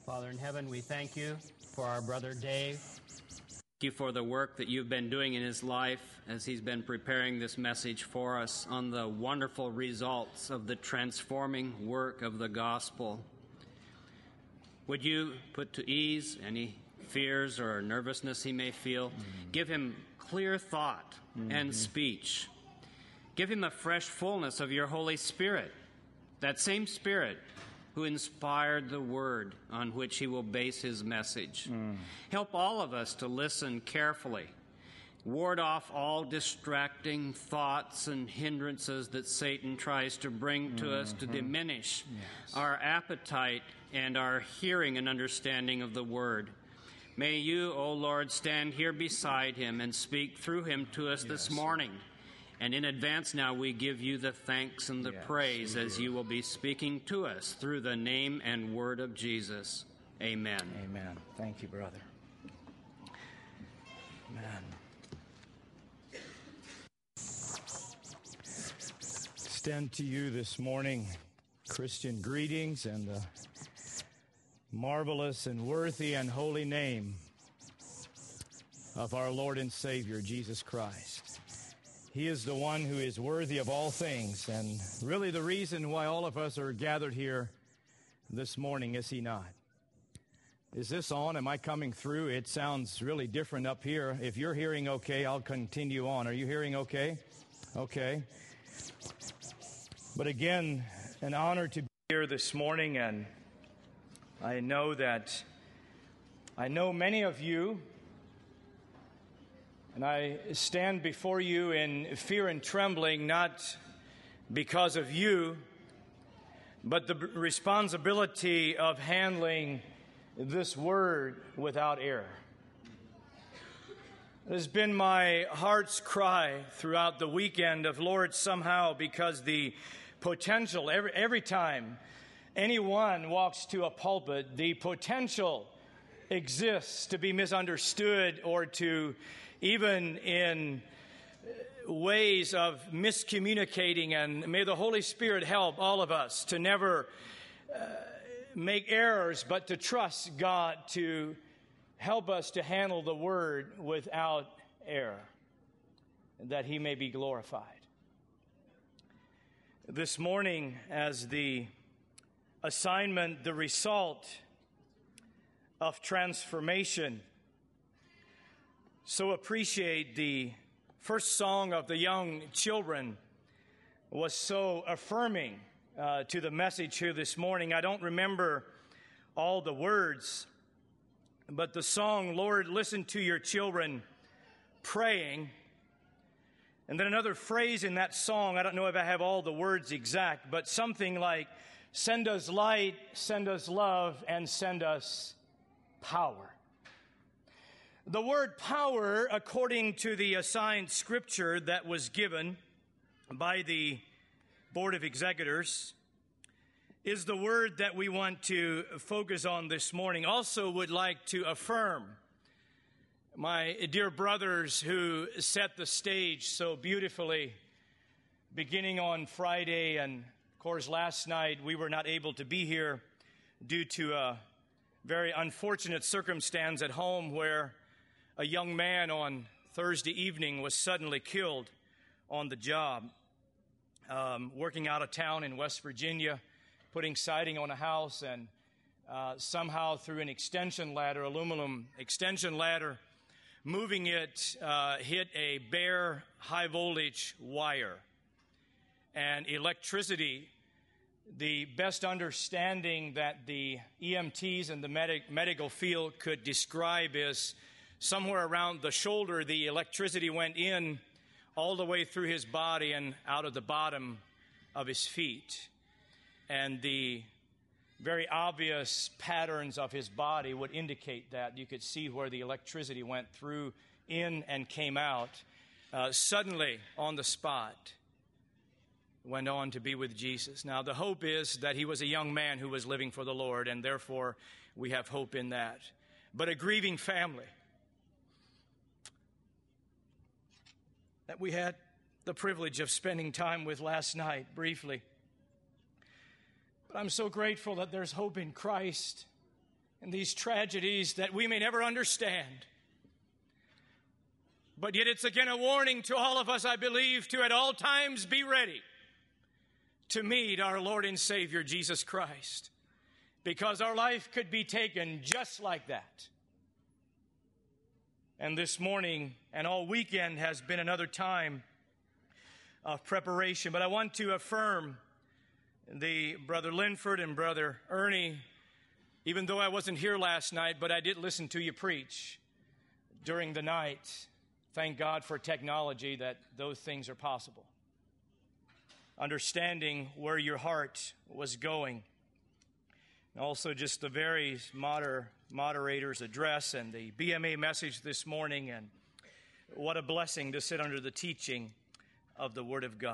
Father in heaven, we thank you for our brother Dave. Thank you for the work that you've been doing in his life as he's been preparing this message for us on the wonderful results of the transforming work of the gospel. Would you put to ease any fears or nervousness he may feel? Give him clear thought and speech. Give him a fresh fullness of your Holy Spirit, that same Spirit who inspired the word on which he will base his message. Help all of us to listen carefully. Ward off all distracting thoughts and hindrances that Satan tries to bring to us to diminish our appetite and our hearing and understanding of the word. May you, O Lord, stand here beside him and speak through him to us this morning. And in advance now we give you the thanks and the praise as you will be speaking to us through the name and word of Jesus. Amen. Amen. Thank you, brother. Amen. Extend to you this morning Christian greetings and the marvelous and worthy and holy name of our Lord and Savior, Jesus Christ. He is the one who is worthy of all things, and really the reason why all of us are gathered here this morning, is he not? Is this on? Am I coming through? It sounds really different up here. If you're hearing okay, I'll continue on. Are you hearing okay? Okay. But again, an honor to be here this morning, and I know many of you, and I stand before you in fear and trembling, not because of you, but the responsibility of handling this word without error. It has been my heart's cry throughout the weekend of, Lord, somehow, because the potential, every time anyone walks to a pulpit, the potential exists to be misunderstood or to even in ways of miscommunicating, and may the Holy Spirit help all of us to never make errors, but to trust God to help us to handle the word without error, that he may be glorified. This morning, as the assignment, the result of transformation, so appreciate the first song of the young children was so affirming to the message here this morning. I don't remember all the words, but the song, Lord, listen to your children praying. And then another phrase in that song, I don't know if I have all the words exact, but something like, send us light, send us love, and send us power. The word power, according to the assigned scripture that was given by the Board of Executors, is the word that we want to focus on this morning. Also would like to affirm my dear brothers who set the stage so beautifully beginning on Friday. And of course, last night we were not able to be here due to a very unfortunate circumstance at home where a young man on Thursday evening was suddenly killed on the job, working out of town in West Virginia, putting siding on a house, and somehow through an extension ladder, aluminum extension ladder, moving it, hit a bare high voltage wire. And electricity, the best understanding that the EMTs and the medical field could describe is somewhere around the shoulder, the electricity went in all the way through his body and out of the bottom of his feet. And the very obvious patterns of his body would indicate that. You could see where the electricity went through, in, and came out. Suddenly, on the spot, went on to be with Jesus. Now, the hope is that he was a young man who was living for the Lord, and therefore we have hope in that. But a grieving family that we had the privilege of spending time with last night, briefly. But I'm so grateful that there's hope in Christ and these tragedies that we may never understand. But yet it's again a warning to all of us, I believe, to at all times be ready to meet our Lord and Savior, Jesus Christ. Because our life could be taken just like that. And this morning and all weekend has been another time of preparation. But I want to affirm the Brother Linford and Brother Ernie, even though I wasn't here last night, but I did listen to you preach during the night. Thank God for technology that those things are possible. Understanding where your heart was going. And also just the various moderator's address and the BMA message this morning. And what a blessing to sit under the teaching of the Word of God.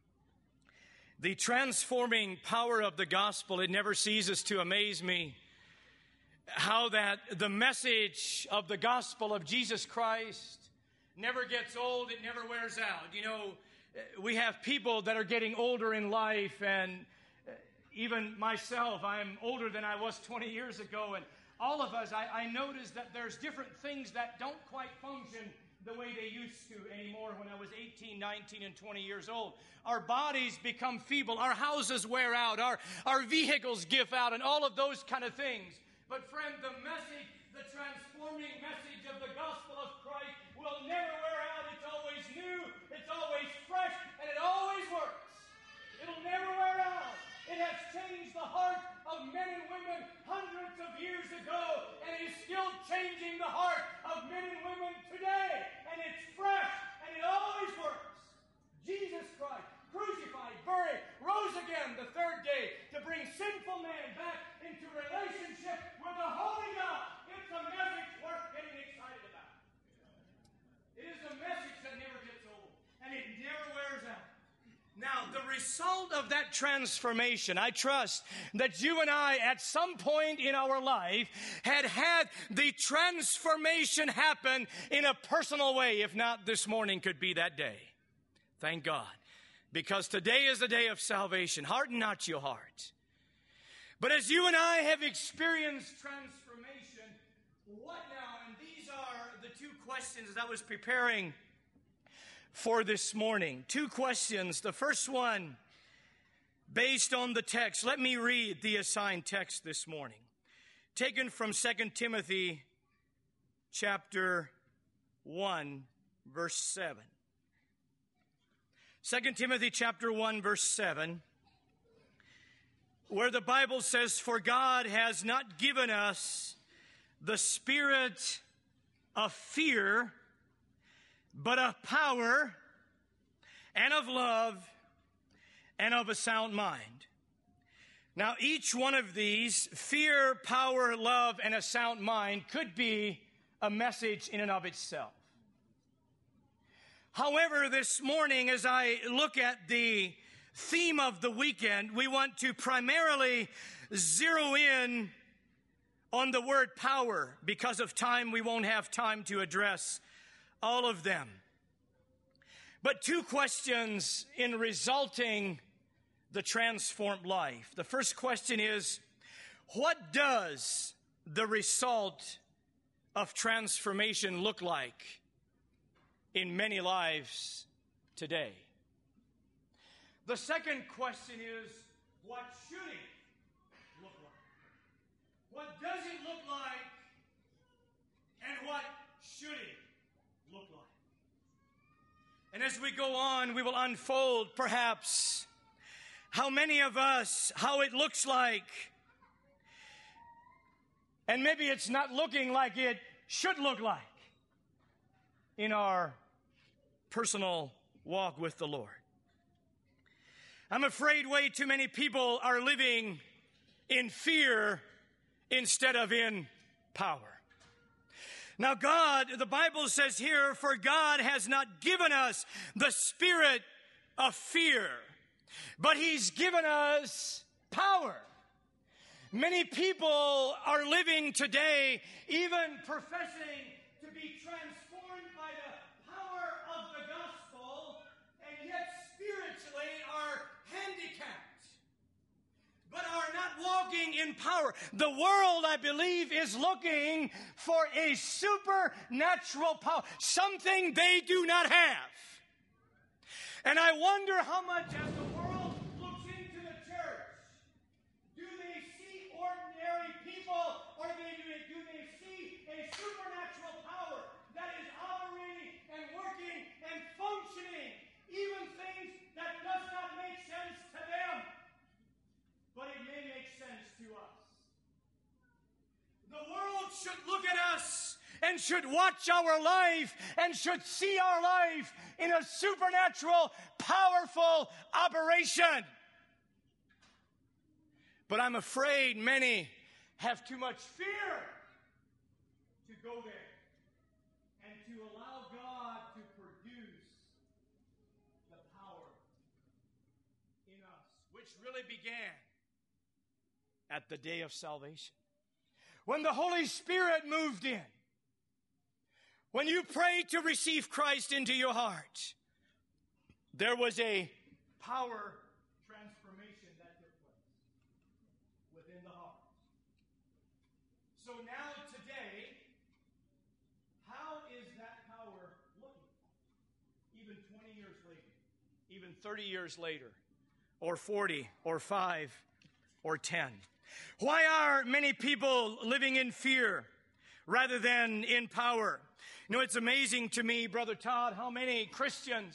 The transforming power of the gospel, it never ceases to amaze me how that the message of the gospel of Jesus Christ never gets old, it never wears out. You know, we have people that are getting older in life, and even myself, I'm older than I was 20 years ago, and all of us, I noticed that there's different things that don't quite function the way they used to anymore when I was 18, 19, and 20 years old. Our bodies become feeble, our houses wear out, our vehicles give out, and all of those kind of things. But friend, the message, the transforming message of the gospel of Christ will never wear out. It's always new, it's always fresh, and it always works. It'll never wear out. It has changed the heart of men and women hundreds of years ago, and is still changing the heart of men and women today. And it's fresh, and it always works. Jesus Christ, crucified, buried, rose again the third day to bring sinful man back into relationship with the Holy God. It's a message worth getting excited about. It is a message that never gets old, and it never wears out. Now, the result of that transformation, I trust that you and I, at some point in our life, had the transformation happen in a personal way. If not, this morning could be that day. Thank God. Because today is the day of salvation. Harden not your heart. But as you and I have experienced transformation, what now? And these are the two questions as I was preparing for this morning. Two questions. The first one, based on the text. Let me read the assigned text this morning. Taken from 2 Timothy chapter 1, verse 7. 2 Timothy chapter 1, verse 7, where the Bible says, "For God has not given us the spirit of fear, but of power and of love and of a sound mind." Now, each one of these, fear, power, love, and a sound mind, could be a message in and of itself. However, this morning, as I look at the theme of the weekend, we want to primarily zero in on the word power. Because of time, we won't have time to address all of them. But two questions in resulting the transformed life. The first question is, what does the result of transformation look like in many lives today? The second question is, what should it look like? What does it look like, and what should it look like? And as we go on, we will unfold perhaps how many of us, how it looks like, and maybe it's not looking like it should look like in our personal walk with the Lord. I'm afraid way too many people are living in fear instead of in power. Now God, the Bible says here, for God has not given us the spirit of fear, but He's given us power. Many people are living today, even professing to be transformed by the power of the gospel, and yet spiritually are handicapped but are not walking in power. The world, I believe, is looking for a supernatural power, something they do not have. And I wonder how much as the world looks into the church, do they see ordinary people, or do they see a supernatural power that is operating and working and functioning, even things that does not make sense to them, but it may make sense to us. The world should look at us and should watch our life and should see our life in a supernatural, powerful operation. But I'm afraid many have too much fear to go there and to allow God to produce the power in us, which really began at the day of salvation, when the Holy Spirit moved in. When you prayed to receive Christ into your heart, there was a power transformation that took place within the heart. So now today, how is that power looking? Even 20 years later, even 30 years later, or 40, or 5, or 10. Why are many people living in fear rather than in power? You know, it's amazing to me, Brother Todd, how many Christians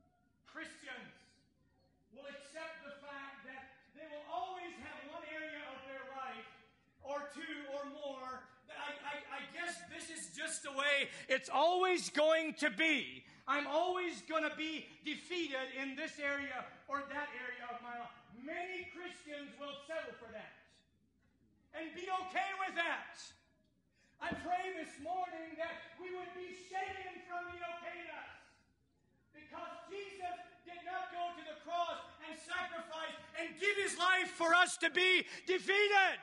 will accept the fact that they will always have one area of their life, or two or more, that I guess this is just the way it's always going to be. I'm always going to be defeated in this area or that area of my life. Many Christians will settle for that and be okay with that. I pray this morning that we would be shaken from the okayness, because Jesus did not go to the cross and sacrifice and give his life for us to be defeated.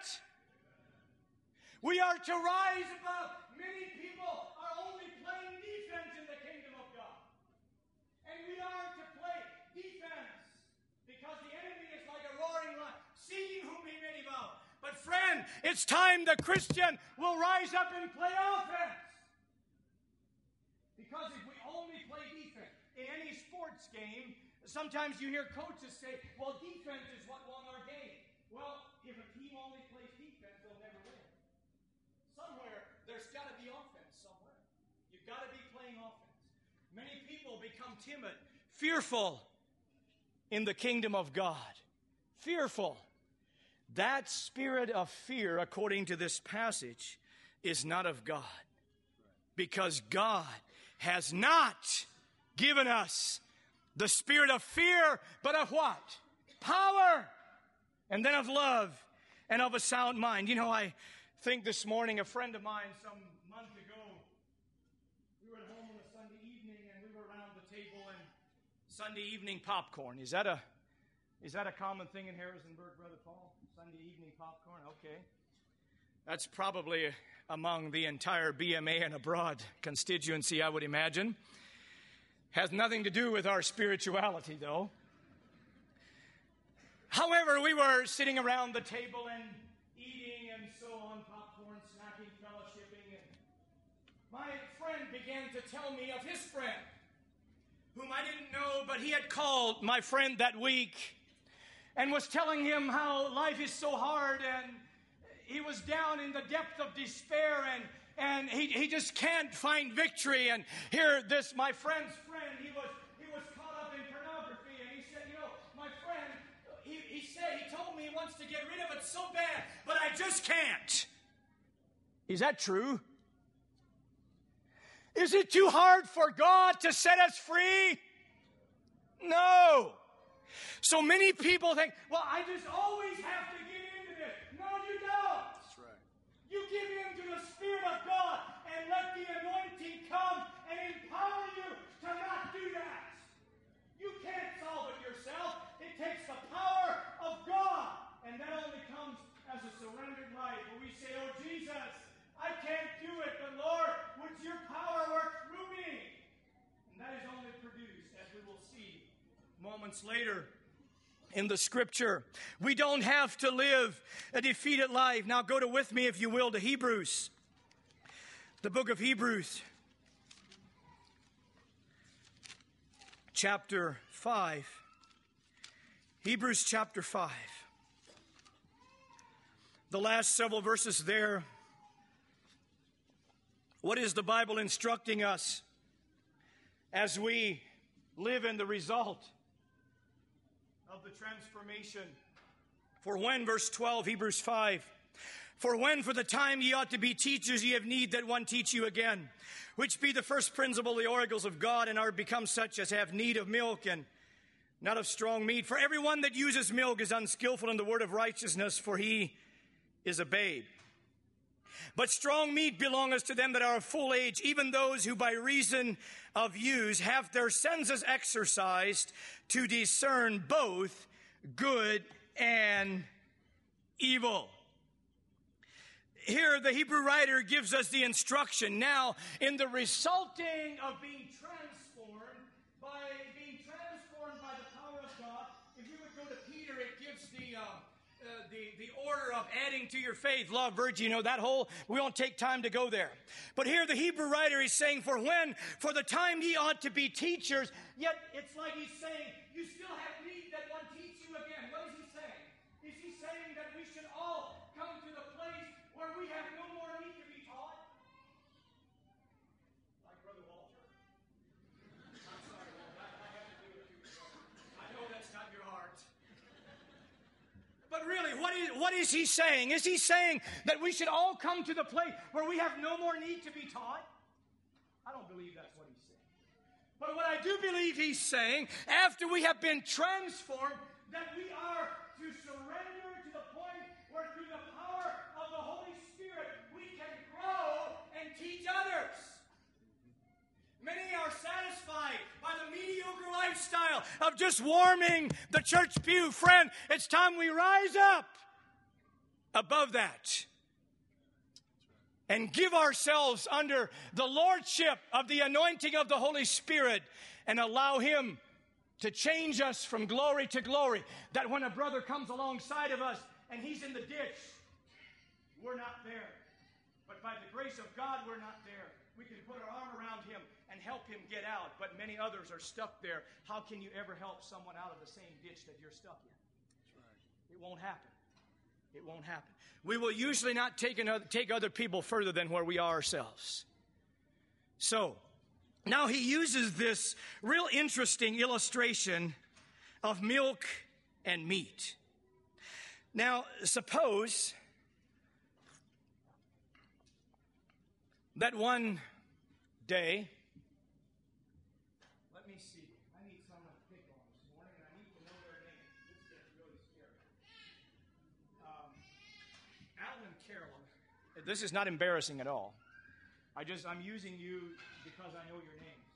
We are to rise above. Many people are only playing defense in the kingdom of God. And we are to play defense because the enemy is like a roaring lion, seeking whom he may devour. But friend, it's time the Christian will rise up and play offense. Because if we only play defense in any sports game, sometimes you hear coaches say, well, defense is what won our game. Well, if a team only plays defense, they'll never win. Somewhere, there's got to be offense somewhere. You've got to be playing offense. Many people become timid, fearful in the kingdom of God. Fearful. That spirit of fear, according to this passage, is not of God. Because God has not given us the spirit of fear, but of what? Power. And then of love and of a sound mind. You know, I think this morning a friend of mine some month ago, we were at home on a Sunday evening and we were around the table and Sunday evening popcorn. Is that a common thing in Harrisonburg, Brother Paul? Sunday evening popcorn? Okay. That's probably among the entire BMA and abroad constituency, I would imagine. Has nothing to do with our spirituality, though. However, we were sitting around the table and eating and so on, popcorn, snacking, fellowshipping, and my friend began to tell me of his friend, whom I didn't know, but he had called my friend that week and was telling him how life is so hard, and he was down in the depth of despair, and he just can't find victory. And here, my friend's friend, he was caught up in pornography, and he said, you know, my friend, he told me he wants to get rid of it so bad, but I just can't. Is that true? Is it too hard for God to set us free? No. So many people think, well, I just always have to give in to this. No, you don't. That's right. You give in to the Spirit of God and let the anointing come and empower you to not do that. You can't solve it yourself. It takes the power of God. And that only comes as a surrendered life, where we say, oh, Jesus, I can't do it, but Lord, would your power work through me? And that is only produced, as we will see moments later, in the Scripture. We don't have to live a defeated life. Now go with me, if you will, to Hebrews. The book of Hebrews, chapter 5. Hebrews chapter 5. The last several verses there. What is the Bible instructing us as we live in the result of the transformation? For when, verse 12, Hebrews 5, for when for the time ye ought to be teachers, ye have need that one teach you again, which be the first principle, the oracles of God, and are become such as have need of milk and not of strong meat. For everyone that uses milk is unskillful in the word of righteousness, for he is a babe. But strong meat belongeth to them that are of full age, even those who by reason of use have their senses exercised to discern both good and evil. Here the Hebrew writer gives us the instruction. Now, in the resulting of being transformed by the power of God, if you would go to Peter, it gives the order of adding to your faith, love, virtue, you know, that whole, we won't take time to go there. But here the Hebrew writer is saying, for the time ye ought to be teachers, yet it's like he's saying, you still have need that one teach you again. What is he saying? Is he saying that we should all come to the place where we have no more need to be taught? Like Brother Walter. I'm sorry, Walter, I have to do it to you. I know that's not your heart. But really, what is he saying? Is he saying that we should all come to the place where we have no more need to be taught? I don't believe that's what he's saying. But what I do believe he's saying, after we have been transformed, that we are to surrender to the point where through the power of the Holy Spirit, we can grow and teach others. Many are satisfied by the mediocre lifestyle of just warming the church pew. Friend, it's time we rise up above that and give ourselves under the lordship of the anointing of the Holy Spirit and allow Him to change us from glory to glory. That when a brother comes alongside of us and he's in the ditch, we're not there. But by the grace of God, we're not there. We can put our arm around him and help him get out, but many others are stuck there. How can you ever help someone out of the same ditch that you're stuck in? That's right. It won't happen. It won't happen. We will usually not take other people further than where we are ourselves. So, now he uses this real interesting illustration of milk and meat. Now, suppose that one day, let me see, I need someone to pick on this morning, and I need to know their name. This gets really scary. Alan and Carolyn. This is not embarrassing at all. I'm using you because I know your names.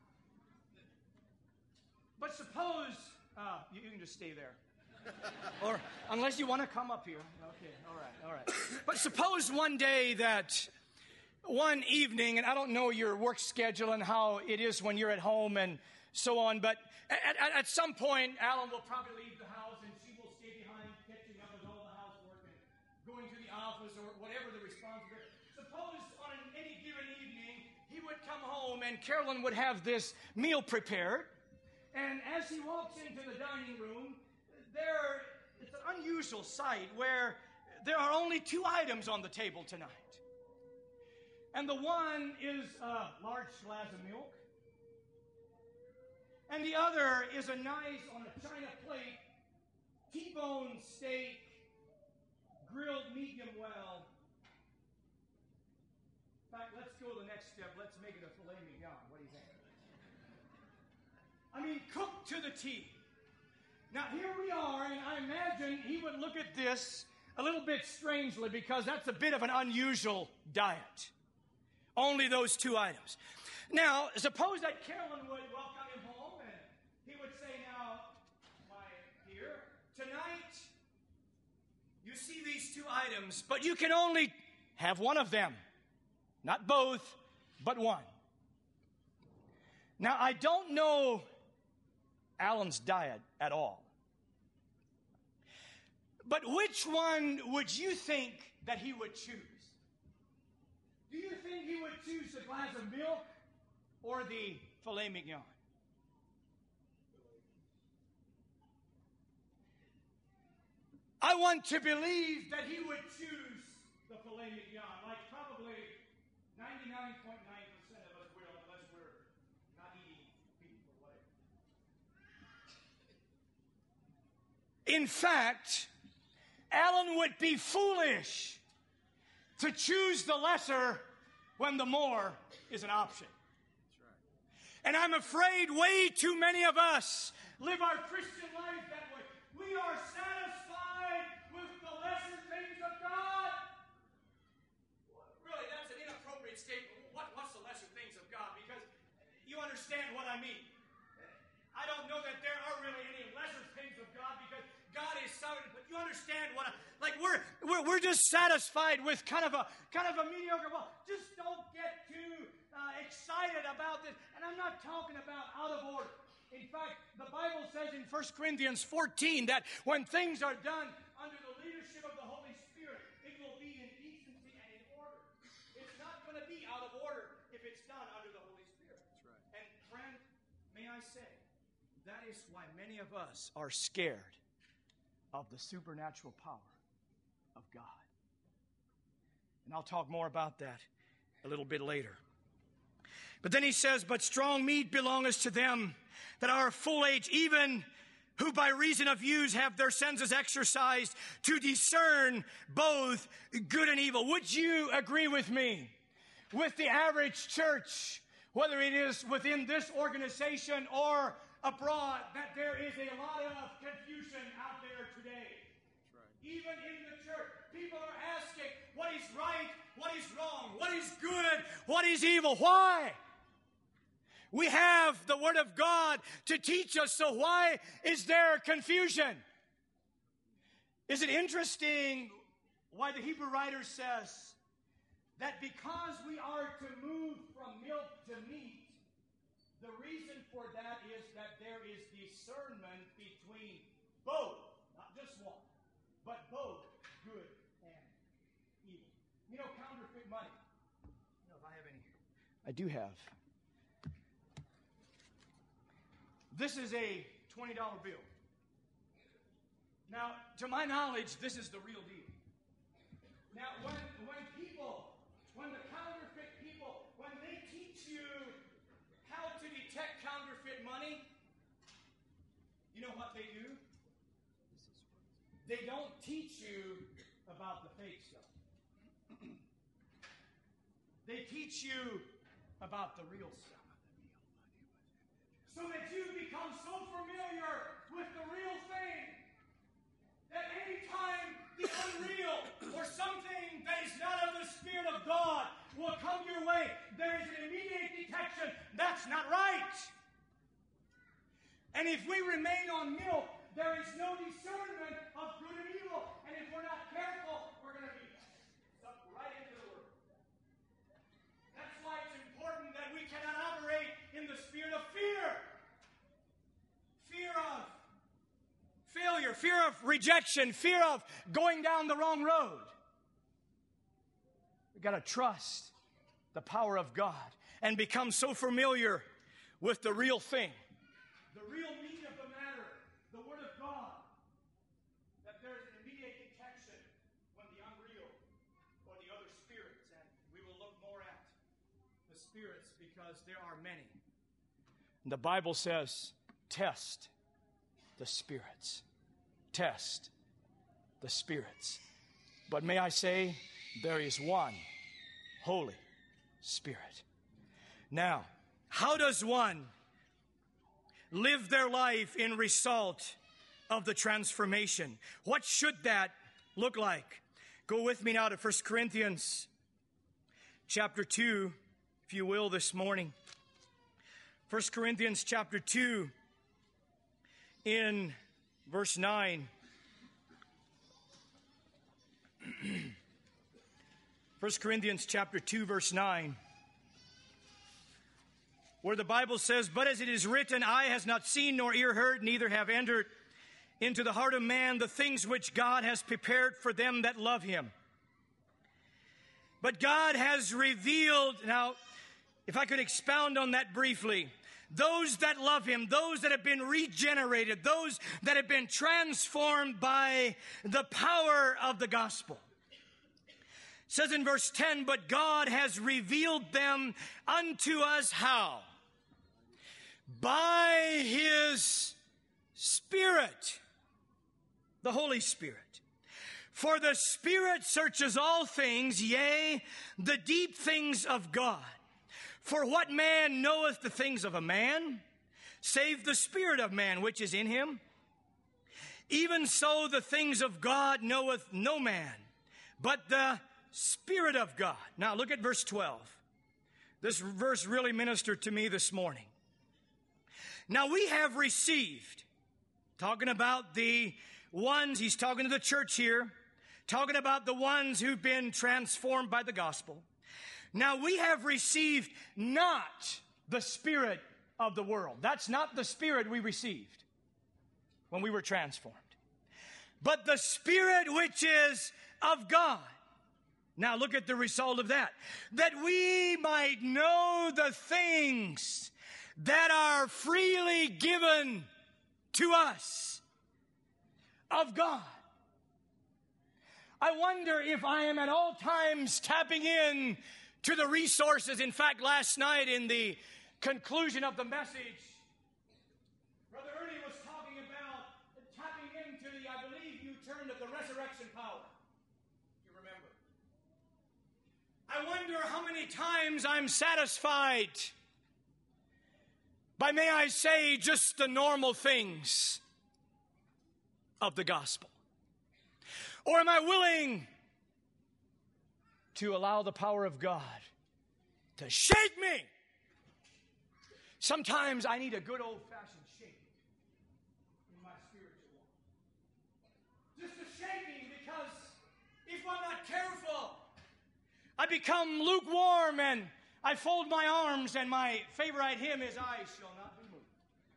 But suppose, you can just stay there. Or, unless you want to come up here. Okay, all right. But suppose one day that one evening, and I don't know your work schedule and how it is when you're at home and so on, but at some point, Alan will probably leave the house and she will stay behind catching up with all the housework and going to the office or whatever the responsibility. Suppose on any given evening, he would come home and Carolyn would have this meal prepared. And as he walks into the dining room, it's an unusual sight where there are only 2 items on the table tonight. And the one is a large glass of milk. And the other is a nice, on a china plate, T-bone steak, grilled medium well. In fact, let's go to the next step. Let's make it a filet mignon. What do you think? I mean, cooked to the T. Now, here we are, and I imagine he would look at this a little bit strangely because that's a bit of an unusual diet. Only those 2 items. Now, suppose that Carolyn would welcome him home, and he would say, now, my dear, tonight, you see these 2 items, but you can only have one of them. Not both, but one. Now, I don't know Alan's diet at all. But which one would you think that he would choose? Do you think he would choose the glass of milk or the filet mignon? I want to believe that he would choose the filet mignon, like probably 99.9% of us will, unless we're not eating beef or whatever. In fact, Alan would be foolish to choose the lesser when the more is an option. That's right. And I'm afraid way too many of us live our Christian life that way. We are satisfied with the lesser things of God. Really, that's an inappropriate statement. What's the lesser things of God? Because you understand what I mean. I don't know that there are really any lesser things of God because God is sovereign, but you understand what we're just satisfied with kind of a mediocre. Well, just don't get too excited about this. And I'm not talking about out of order. In fact, the Bible says in 1 Corinthians 14 that when things are done under the leadership of the Holy Spirit, it will be in decency and in order. It's not going to be out of order if it's done under the Holy Spirit. That's right. And friend, may I say, that is why many of us are scared of the supernatural power of God. And I'll talk more about that a little bit later. But then he says, but strong meat belongeth to them that are of full age, even who by reason of use have their senses exercised to discern both good and evil. Would you agree with me? With the average church, whether it is within this organization or abroad, that there is a lot of confusion out there today. That's right. Even in the church, people are asking what is right, what is wrong, what is good, what is evil. Why? We have the Word of God to teach us, so why is there confusion? Is it interesting why the Hebrew writer says that because we are to move from milk to meat, the reason for that is that there is discernment between both, not just one, but both good and evil. You know, counterfeit money. I don't know if I have any here. I do have. This is a $20 bill. Now, to my knowledge, this is the real deal. Now, when the counterfeit people, when they teach you how to detect counterfeit money, you know what they do? They don't teach you about the fake stuff. They teach you about the real stuff. So that you become so familiar with the real thing that anytime the unreal or something that is not of the Spirit of God will come your way, there is an immediate detection. That's not right. And if we remain on milk, there is no discernment of good and evil. And if we're not careful, we're going to be sucked right into the world. That's why it's important that we cannot operate in the spirit of fear. Fear of failure, fear of rejection, fear of going down the wrong road. We've got to trust the power of God and become so familiar with the real thing, the real meat of the matter, the Word of God, that there's an immediate detection when the unreal or the other spirits, and we will look more at the spirits because there are many. And the Bible says, test the spirits. Test the spirits. But may I say, there is one Holy Spirit. Now, how does one live their life in result of the transformation? What should that look like? Go with me now to 1 Corinthians chapter 2, if you will, this morning. 1 Corinthians chapter 2 in verse 9. 1 Corinthians chapter 2, verse 9, where the Bible says, but as it is written, eye has not seen, nor ear heard, neither have entered into the heart of man the things which God has prepared for them that love him. But God has revealed, now, if I could expound on that briefly, those that love him, those that have been regenerated, those that have been transformed by the power of the gospel. It says in verse 10, but God has revealed them unto us how? By his Spirit, the Holy Spirit. For the Spirit searches all things, yea, the deep things of God. For what man knoweth the things of a man, save the spirit of man which is in him? Even so the things of God knoweth no man, but the Spirit of God. Now look at verse 12. This verse really ministered to me this morning. Now we have received, talking about the ones, he's talking to the church here, talking about the ones who've been transformed by the gospel. Now we have received not the spirit of the world. That's not the spirit we received when we were transformed. But the Spirit which is of God. Now look at the result of that. That we might know the things that are freely given to us of God. I wonder if I am at all times tapping in to the resources. In fact, last night in the conclusion of the message, Brother Ernie was talking about tapping into the, I believe you termed it the resurrection power. You remember? I wonder how many times I'm satisfied by, may I say, just the normal things of the gospel. Or am I willing to allow the power of God to shake me? Sometimes I need a good old-fashioned shake in my spiritual walk. Just a shaking, because if I'm not careful, I become lukewarm and I fold my arms, and my favorite hymn is I Shall Not Be Moved.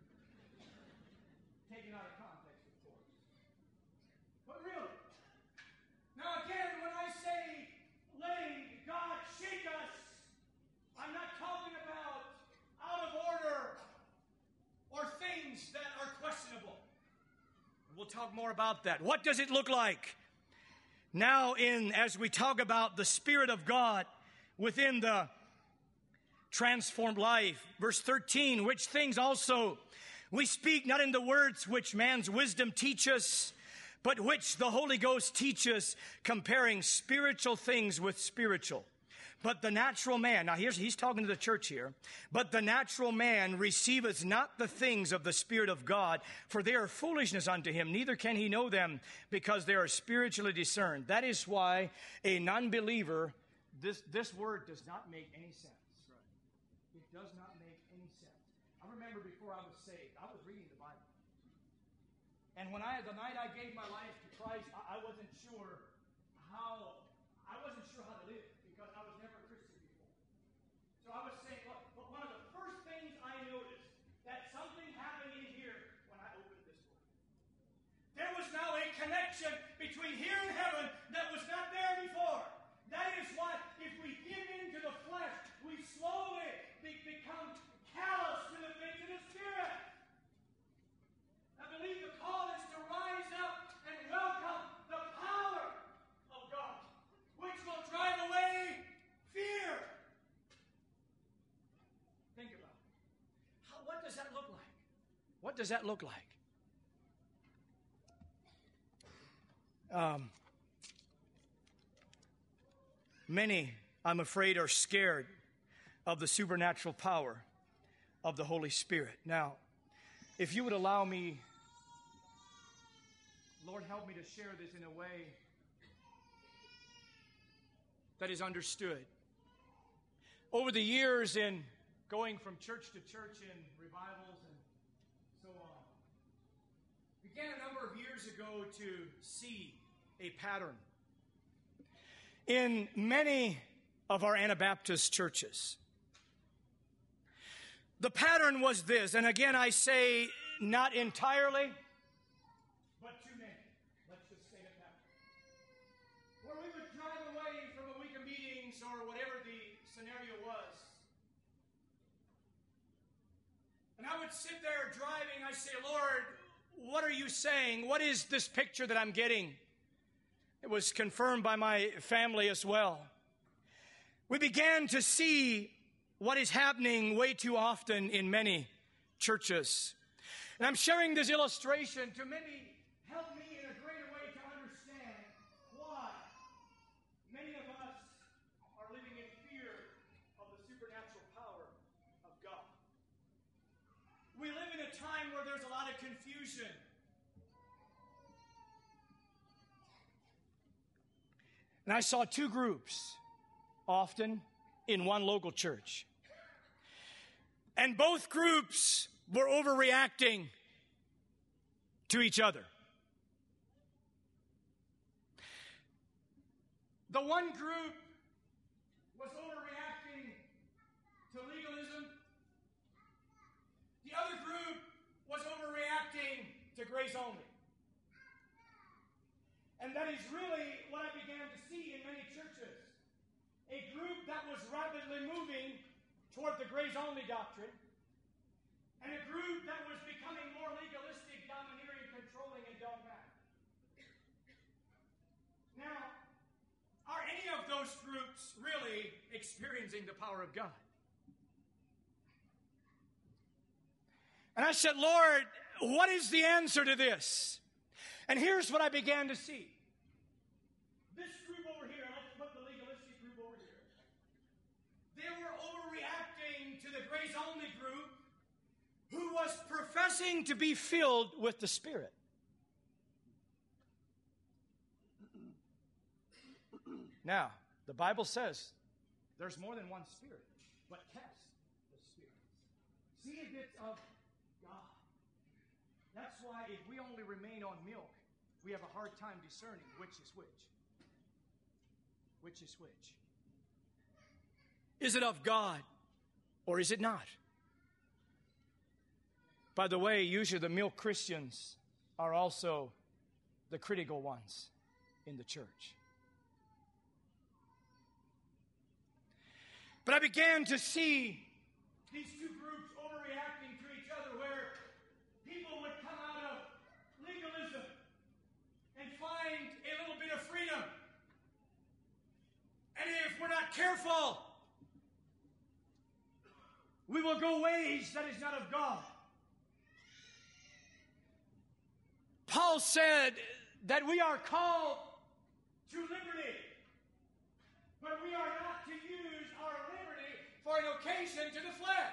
Taken out of context, of course. But really, now again, when I say, letting God shake us, I'm not talking about out of order or things that are questionable. We'll talk more about that. What does it look like? Now, as we talk about the Spirit of God within the transformed life, verse 13, which things also we speak not in the words which man's wisdom teaches, but which the Holy Ghost teaches, comparing spiritual things with spiritual. But the natural man, now he's talking to the church here, but the natural man receiveth not the things of the Spirit of God, for they are foolishness unto him, neither can he know them, because they are spiritually discerned. That is why a non-believer, this word does not make any sense. It does not make any sense. I remember before I was saved, I was reading the Bible. And when the night I gave my life to Christ, I wasn't sure how to live, because I was never a Christian before. So I was saying, look, but one of the first things I noticed, that something happened in here when I opened this book. There was now a connection between here and heaven that was not there before. That is why if we give into the flesh, we slowly become callous to the things of the Spirit. I believe the call is to rise up and welcome the power of God, which will drive away fear. Think about it. What does that look like? What does that look like? Many, I'm afraid, are scared of the supernatural power of the Holy Spirit. Now, if you would allow me, Lord, help me to share this in a way that is understood. Over the years, in going from church to church in revivals and so on, began a number of years ago to see a pattern in many of our Anabaptist churches. The pattern was this, and again I say not entirely, would sit there driving, I say, Lord, what are you saying? What is this picture that I'm getting? It was confirmed by my family as well. We began to see what is happening way too often in many churches. And I'm sharing this illustration to maybe help me in a greater way to understand why many of us are living in fear of the supernatural power of God. We live in a time where there's a lot of confusion. And I saw two groups often in one local church. And both groups were overreacting to each other. The one group was overreacting to legalism. The other group was overreacting to grace only. And that is really what I began to see in many churches. A group that was rapidly moving toward the grace-only doctrine, and a group that was becoming more legalistic, domineering, controlling, and dogmatic. Now, are any of those groups really experiencing the power of God? And I said, Lord, what is the answer to this? And here's what I began to see. This group over here, let's put the legalistic group over here. They were overreacting to the grace-only group who was professing to be filled with the Spirit. Now, the Bible says there's more than one Spirit, but test the Spirit. See if it's of God. That's why if we only remain on milk, we have a hard time discerning which is which. Which is which? Is it of God or is it not? By the way, usually the milk Christians are also the critical ones in the church. But I began to see these two groups overreacting to each other, where people would come out of legalism and find a little bit of freedom. And if we're not careful, we will go ways that is not of God. Paul said that we are called to liberty, but we are not to use our liberty for an occasion to the flesh.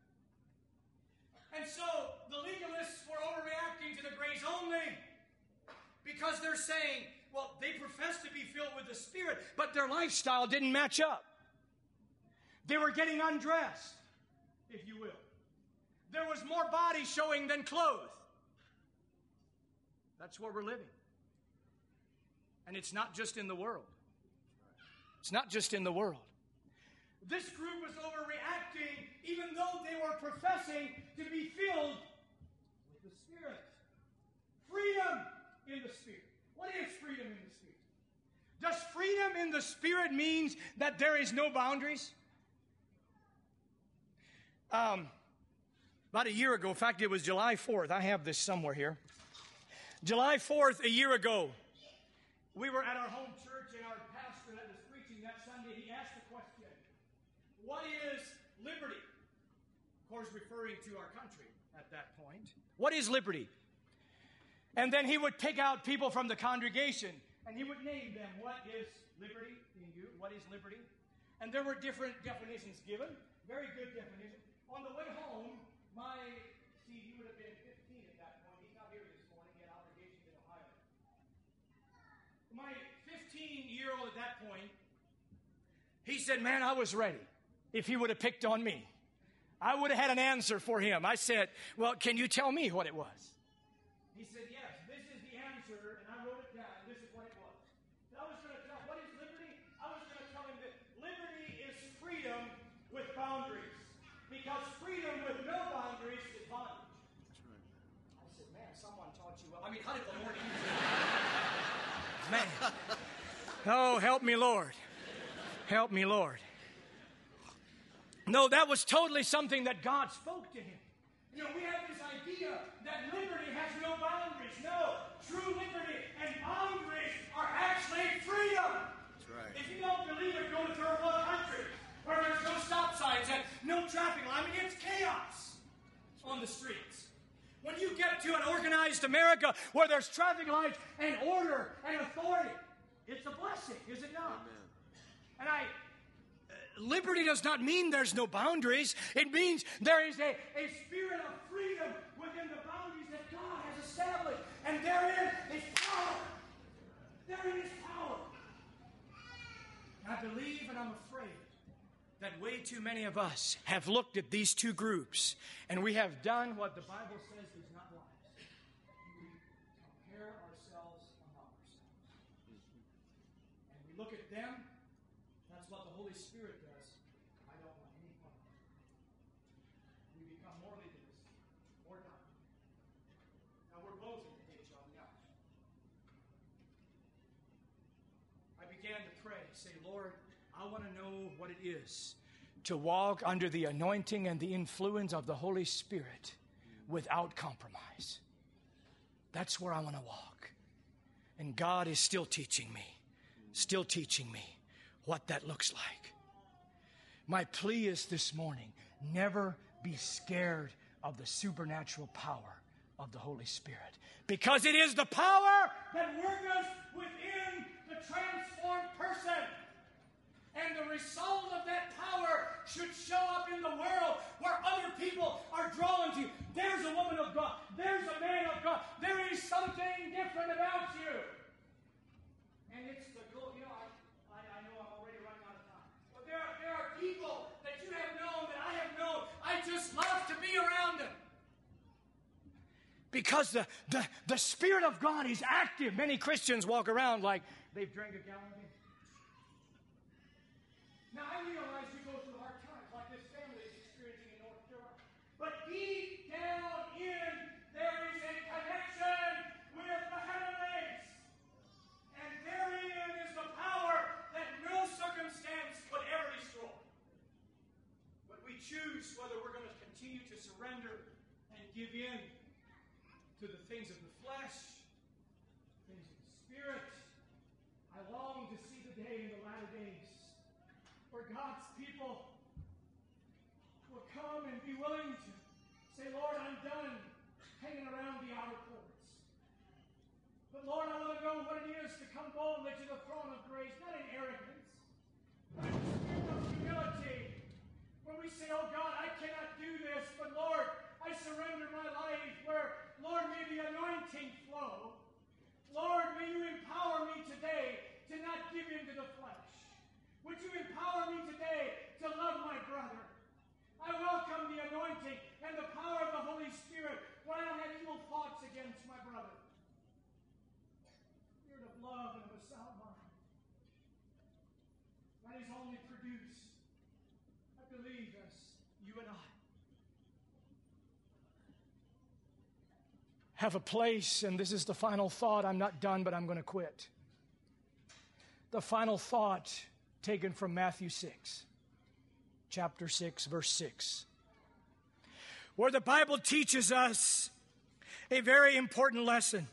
And so the legalists were overreacting to the grace only because they're saying, well, they profess to be filled with the Spirit, but their lifestyle didn't match up. They were getting undressed, if you will. There was more body showing than clothes. That's where we're living. And it's not just in the world. It's not just in the world. This group was overreacting even though they were professing to be filled with the Spirit. Freedom in the Spirit. What is freedom in the Spirit? Does freedom in the Spirit mean that there is no boundaries? About a year ago, in fact, it was July 4th. I have this somewhere here. July 4th, a year ago, we were at our home church, and our pastor that was preaching that Sunday, he asked the question, what is liberty? Of course, referring to our country at that point. What is liberty? And then he would pick out people from the congregation, and he would name them. What is liberty in you? What is liberty? And there were different definitions given. Very good definition. On the way home, he would have been 15 at that point. He's not here this morning. He had obligations in Ohio. My 15-year-old at that point, he said, man, I was ready if he would have picked on me. I would have had an answer for him. I said, well, can you tell me what it was? He said, yes, this is the answer, and I wrote it down. This is what it was. And I was going to tell him, what is liberty? I was going to tell him that liberty is freedom with boundaries. Because freedom with no boundaries is bondage. That's right. I said, man, someone taught you well. I mean, how did the Lord use it? Man. Oh, help me, Lord. Help me, Lord. No, that was totally something that God spoke to him. And You know, we have this idea that liberty has no boundaries. No, true liberty and boundaries are actually freedom. That's right. If you don't believe it, go to third world countries where there's no stop signs and no traffic. I mean, it's chaos on the streets. When you get to an organized America where there's traffic lights and order and authority, it's a blessing, is it not? Amen. And liberty does not mean there's no boundaries. It means there is a spirit of freedom within the boundaries that God has established. And therein is power. Therein is power. And I believe and I'm afraid that way too many of us have looked at these two groups and we have done what the Bible says is not wise. We compare ourselves among ourselves. And we look at them. That's what the Holy Spirit does. I don't want any part of it. We become more legalistic, more doctrine. Now we're both in the ditch on the outside. I began to pray, say, Lord, I want to know what it is to walk under the anointing and the influence of the Holy Spirit without compromise. That's where I want to walk. And God is still teaching me what that looks like. My plea is this morning, never be scared of the supernatural power of the Holy Spirit. Because it is the power that worketh within the transformed person. And the result of that power should show up in the world where other people are drawn to you. There's a woman of God. There's a man of God. There is something different about you. And it's the goal. You know, I know I'm already running out of time. But there are people that you have known, that I have known. I just love to be around them. Because the Spirit of God is active. Many Christians walk around like they've drank a gallon of beer. Now, I realize we go through hard times like this family is experiencing in North Carolina. But deep down in, there is a connection with the heavenlies. And therein is the power that no circumstance could ever destroy. But we choose whether we're going to continue to surrender and give in to the things of the flesh, things of the spirit. I long to see the day in the latter days where God's people will come and be willing to say, Lord, I'm done hanging around the outer courts. But Lord, I want to know what it is to come boldly to the throne of grace, not in arrogance, but in the spirit of humility, where we say, oh God, I cannot do this, but Lord, I surrender my life, where, Lord, may the anointing flow. Lord, may you empower me today to not give in to the flesh. Would you empower me today to love my brother? I welcome the anointing and the power of the Holy Spirit when I don't have evil thoughts against my brother. Spirit of love and of a sound mind. That is only produced, I believe, as you and I have a place, and this is the final thought. I'm not done, but I'm going to quit. The final thought taken from Matthew 6, chapter 6, verse 6, where the Bible teaches us a very important lesson.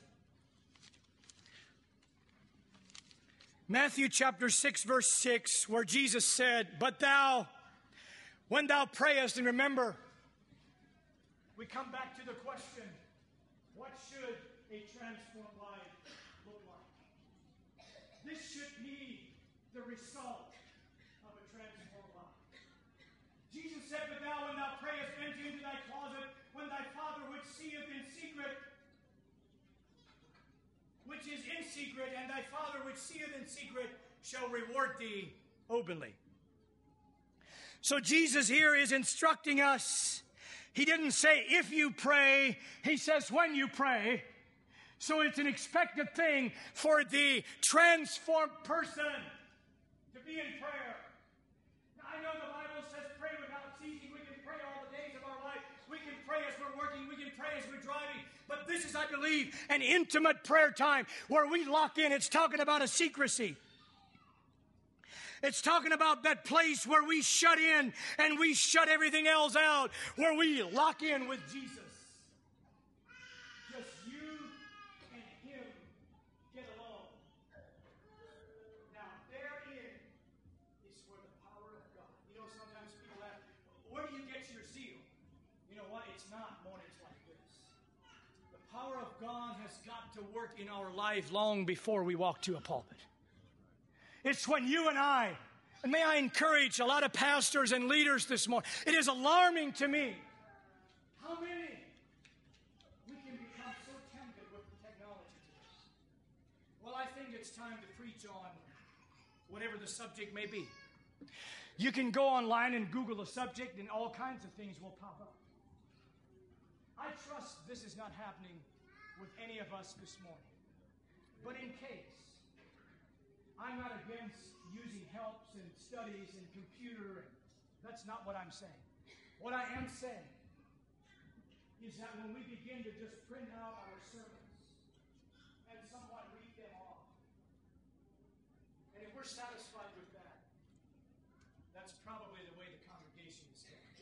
Matthew chapter 6, verse 6, where Jesus said, but thou, when thou prayest, and remember, we come back to the question, what should a transformed life look like? This should be the result of a transformed life. Jesus said, but thou, when thou prayest, enter into thy closet, when thy Father which seeth in secret, which is in secret, and thy Father which seeth in secret shall reward thee openly. So Jesus here is instructing us. He didn't say if you pray, he says when you pray. So it's an expected thing for the transformed person to be in prayer. Now, I know the Bible says pray without ceasing. We can pray all the days of our life. We can pray as we're working. We can pray as we're driving. But this is, I believe, an intimate prayer time where we lock in. It's talking about a secrecy. It's talking about that place where we shut in and we shut everything else out, where we lock in with Jesus. Just you and Him get along. Now, therein is where the power of God. You know, sometimes people ask, where do you get your zeal? You know what? It's not mornings like this. The power of God has got to work in our life long before we walk to a pulpit. It's when you and I, and may I encourage a lot of pastors and leaders this morning, it is alarming to me how many we can become so tempted with the technology today. Well, I think it's time to preach on whatever the subject may be. You can go online and Google a subject and all kinds of things will pop up. I trust this is not happening with any of us this morning. But in case, I'm not against using helps and studies and computer. That's not what I'm saying. What I am saying is that when we begin to just print out our sermons and somewhat read them off, and if we're satisfied with that, that's probably the way the congregation is going.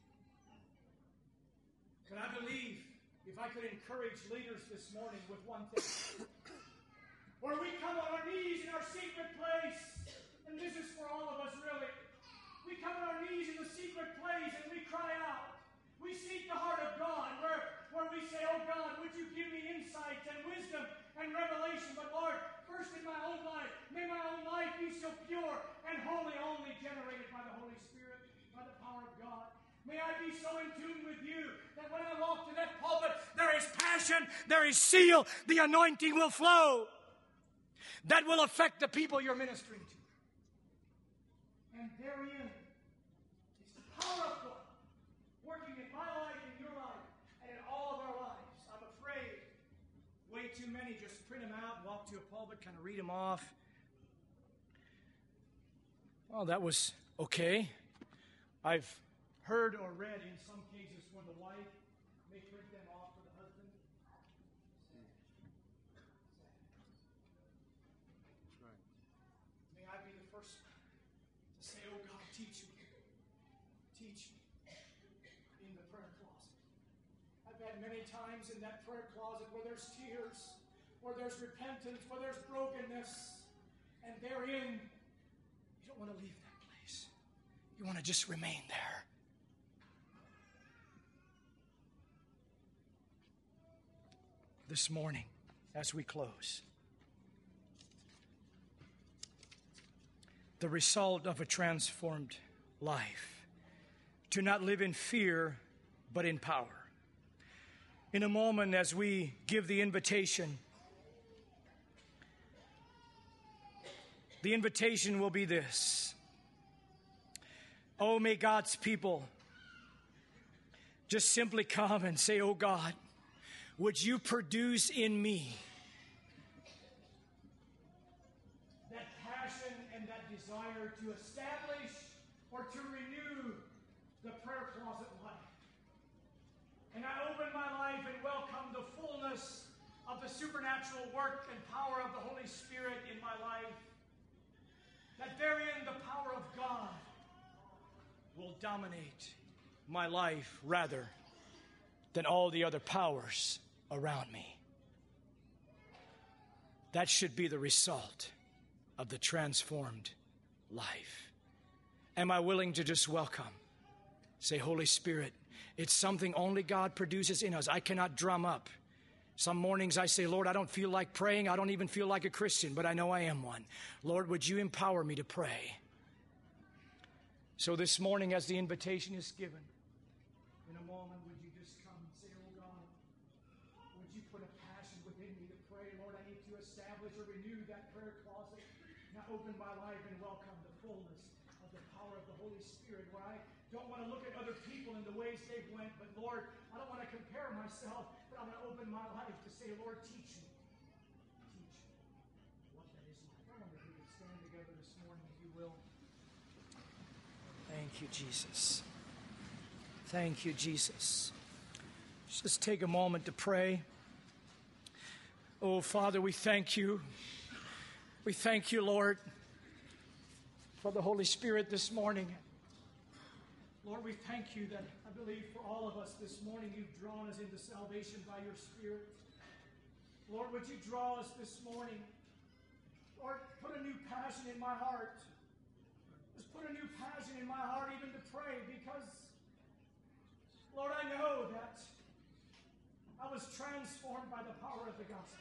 But I believe if I could encourage leaders this morning with one thing, where we come on our knees in our secret place, and this is for all of us really. We come on our knees in the secret place and we cry out. We seek the heart of God, where we say, oh God, would you give me insight and wisdom and revelation? But Lord, first in my own life, may my own life be so pure and holy, only generated by the Holy Spirit, by the power of God. May I be so in tune with you that when I walk to that pulpit, there is passion, there is zeal, the anointing will flow. That will affect the people you're ministering to. And therein is the power of God working in my life, in your life, and in all of our lives. I'm afraid way too many just print them out, walk to a pulpit, kind of read them off. Well, that was okay. I've heard or read in some cases where the wife may print them off for the husband. May I be the first to say, oh God, teach me. Teach me in the prayer closet. I've had many times in that prayer closet where there's tears, where there's repentance, where there's brokenness, and therein, you don't want to leave that place. You want to just remain there. This morning, as we close, the result of a transformed life, to not live in fear, but in power. In a moment, as we give the invitation will be this. Oh, may God's people just simply come and say, oh God, would you produce in me that passion and that desire to establish or to renew the prayer closet life? And I open my life and welcome the fullness of the supernatural work and power of the Holy Spirit in my life. That therein the power of God will dominate my life rather than all the other powers around me. That should be the result of the transformed life. Am I willing to just welcome? Say, Holy Spirit, it's something only God produces in us. I cannot drum up. Some mornings I say, Lord, I don't feel like praying. I don't even feel like a Christian, but I know I am one. Lord, would you empower me to pray? So this morning, as the invitation is given, in a moment, would you just come and say, oh God, would you put a passion within me to pray? Lord, I need to establish or renew that prayer closet. Now open my life and welcome the fullness of the power of the Holy Spirit, where I don't want to look at other people in the ways they've went, but Lord, I don't want to compare myself, but I'm going to open my life to say, Lord, teach me. Teach me what that is like. I wonder if we could stand together this morning, if you will. Thank you, Jesus. Thank you, Jesus. Just take a moment to pray. Oh, Father, we thank you. We thank you, Lord, for the Holy Spirit this morning. Lord, we thank you that I believe for all of us this morning you've drawn us into salvation by your Spirit. Lord, would you draw us this morning? Lord, put a new passion in my heart. Just put a new passion in my heart even to pray, because, Lord, I know that I was transformed by the power of the gospel.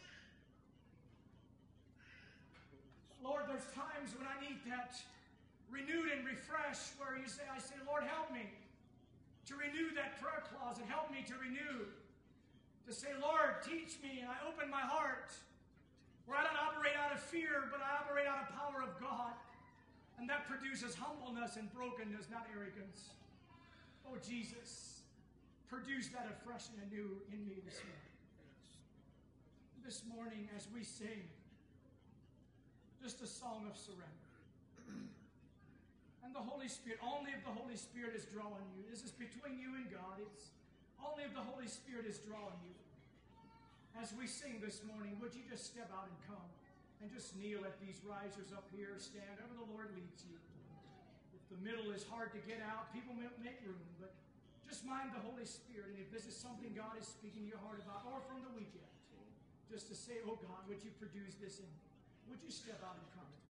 Lord, there's times when I need that renewed and refreshed, where I say, Lord, help me to renew that prayer closet. Help me to renew. To say, Lord, teach me. And I open my heart, where I don't operate out of fear, but I operate out of power of God. And that produces humbleness and brokenness, not arrogance. Oh, Jesus, produce that afresh and anew in me this morning. This morning, as we sing just a song of surrender. And the Holy Spirit, only if the Holy Spirit is drawing you. This is between you and God. It's only if the Holy Spirit is drawing you. As we sing this morning, would you just step out and come and just kneel at these risers up here, stand wherever the Lord leads you. If the middle is hard to get out, people may make room, but just mind the Holy Spirit. And if this is something God is speaking to your heart about, or from the weekend, just to say, oh God, would you produce this in me? Would you step out and come?